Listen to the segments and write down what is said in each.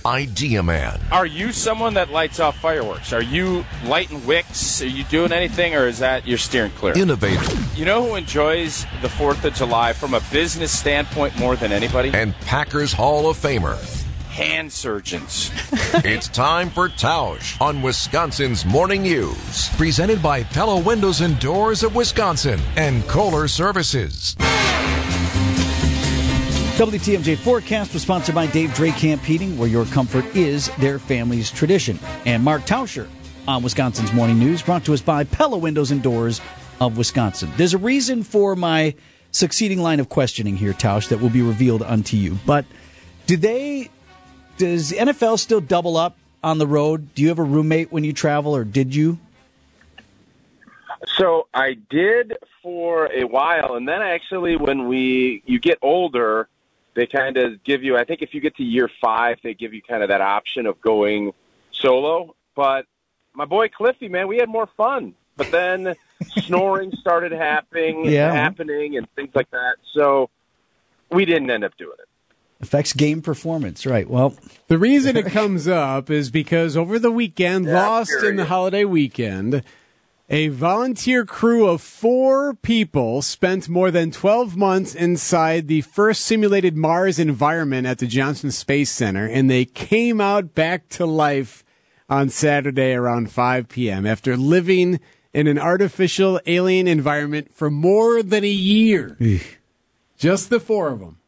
Idea Man. Are you someone that lights off fireworks? Are you lighting wicks? Are you doing anything, or is that you're steering clear? Innovator. You know who enjoys the 4th of July from a business standpoint more than anybody? And Packers Hall of Famer. Hand surgeons. It's time for Tausch on Wisconsin's Morning News. Presented by Pella Windows and Doors of Wisconsin and Kohler Services. WTMJ Forecast was sponsored by Dave Drake Camp Heating, where your comfort is their family's tradition. And Mark Tauscher on Wisconsin's Morning News, brought to us by Pella Windows and Doors of Wisconsin. There's a reason for my succeeding line of questioning here, Tausch, that will be revealed unto you. But does NFL still double up on the road? Do you have a roommate when you travel, or did you? So I did for a while, and then actually when you get older, they kind of give you, I think if you get to year 5, they give you kind of that option of going solo. But my boy Cliffy, man, we had more fun. But then snoring started happening and things like that. So we didn't end up doing it. Affects game performance, right? Well, the reason it comes up is because over the weekend, in the holiday weekend, a volunteer crew of 4 people spent more than 12 months inside the first simulated Mars environment at the Johnson Space Center, and they came out back to life on Saturday around 5 p.m. after living in an artificial alien environment for more than a year. Just the 4 of them.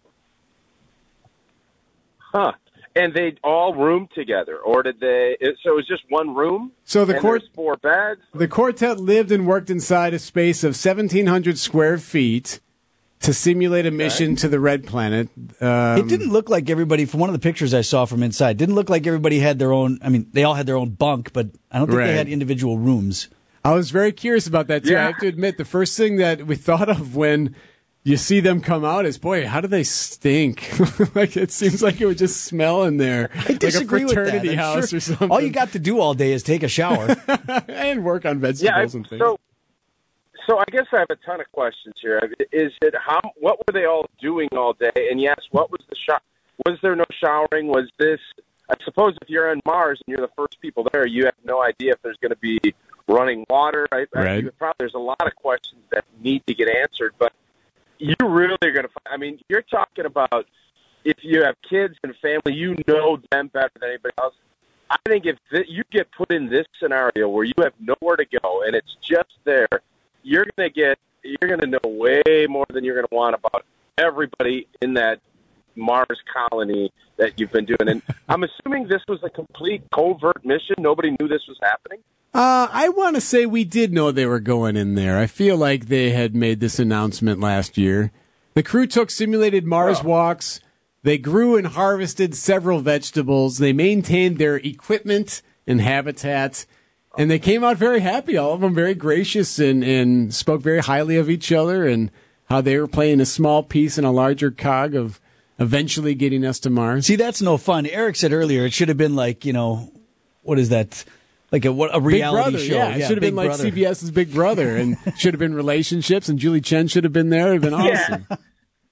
Huh. And they all roomed together, or did they? So it was just one room? So there's 4 beds? The quartet lived and worked inside a space of 1,700 square feet to simulate a mission to the Red Planet. It didn't look like everybody, from one of the pictures I saw from inside, didn't look like everybody had their own, I mean, they all had their own bunk, but I don't think they had individual rooms. I was very curious about that, too. Yeah. I have to admit, the first thing that we thought of when you see them come out is, boy, how do they stink? Like, it seems like it would just smell in there. I disagree like a fraternity with that. house or something. All you got to do all day is take a shower. And work on vegetables and things. So I guess I have a ton of questions here. What were they all doing all day? And yes, what was the was there no showering? Was this, I suppose if you're on Mars and you're the first people there, you have no idea if there's going to be running water. There's a lot of questions that need to get answered, but you really are going to find, I mean, you're talking about if you have kids and family, you know them better than anybody else. I think if you get put in this scenario where you have nowhere to go and it's just there, you're going to know way more than you're going to want about everybody in that Mars colony that you've been doing. And I'm assuming this was a complete covert mission. Nobody knew this was happening. I want to say we did know they were going in there. I feel like they had made this announcement last year. The crew took simulated Mars walks. They grew and harvested several vegetables. They maintained their equipment and habitat. And they came out very happy, all of them very gracious and spoke very highly of each other and how they were playing a small piece in a larger cog of eventually getting us to Mars. See, that's no fun. Eric said earlier it should have been like, what is that? Like a reality show. Yeah, it should have been like CBS's Big Brother, and should have been relationships, and Julie Chen should have been there. It would have been awesome. Yeah.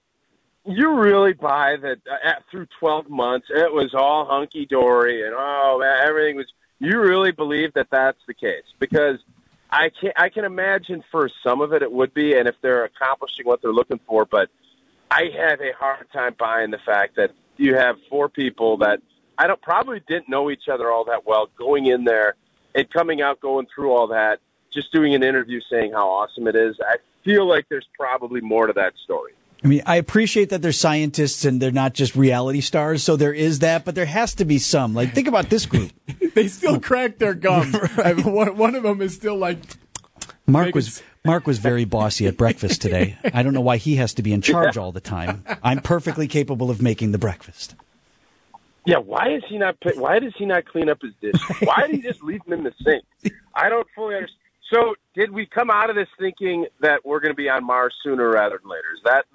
You really buy that through 12 months, it was all hunky-dory, and everything was... You really believe that that's the case? Because I can imagine for some of it would be, and if they're accomplishing what they're looking for, but I have a hard time buying the fact that you have 4 people that probably didn't know each other all that well going in there and coming out, going through all that, just doing an interview saying how awesome it is. I feel like there's probably more to that story. I mean, I appreciate that they're scientists and they're not just reality stars, so there is that, but there has to be some. Like, think about this group. They still crack their gums. Right. One of them is still like... Mark was very bossy at breakfast today. I don't know why he has to be in charge all the time. I'm perfectly capable of making the breakfast. Yeah, why does he not clean up his dishes? Why did he just leave them in the sink? I don't fully understand. So did we come out of this thinking that we're going to be on Mars sooner rather than later? Is that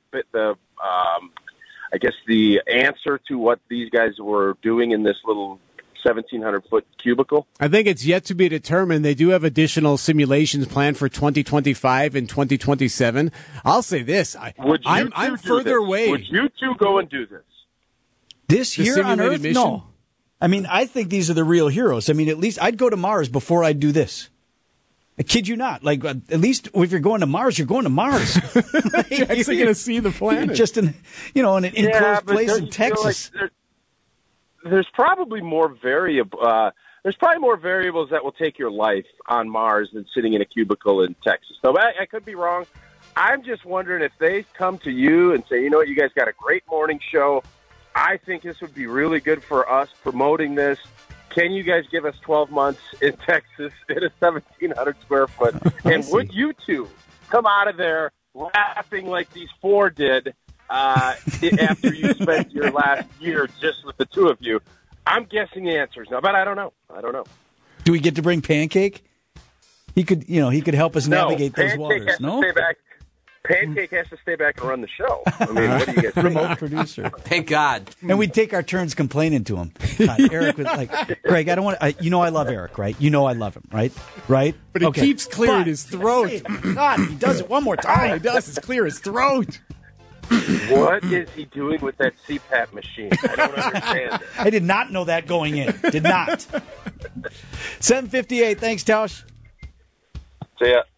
the answer to what these guys were doing in this little 1,700-foot cubicle? I think it's yet to be determined. They do have additional simulations planned for 2025 and 2027. I'll say this. I'm further away. Would you two go and do this? This The here on simulated Earth? mission? No. I mean, I think these are the real heroes. I mean, at least I'd go to Mars before I'd do this. I kid you not. Like, at least if you're going to Mars, you're going to Mars. You're actually going to see the planet. Just in, in an enclosed place in you feel Texas. like there's probably more variable. There's probably more variables that will take your life on Mars than sitting in a cubicle in Texas. So I could be wrong. I'm just wondering if they come to you and say, you know what, you guys got a great morning show. I think this would be really good for us promoting this. Can you guys give us 12 months in Texas in a 1,700 square foot? And would you two come out of there laughing like these four did after you spent your last year just with the two of you? I'm guessing the answers now, but I don't know. Do we get to bring Pancake? He could help us navigate those waters. No? Pancake has to stay back and run the show. I mean, what do you guys Remote producer. Thank God. And we'd take our turns complaining to him. God, Eric was like, Greg, I don't want to, I love Eric, right? You know I love him, right? Right? But he keeps clearing his throat. God, he does it one more time. All he does is clear his throat. What is he doing with that CPAP machine? I don't understand it. I did not know that going in. Did not. 7:58. Thanks, Tausch. See ya.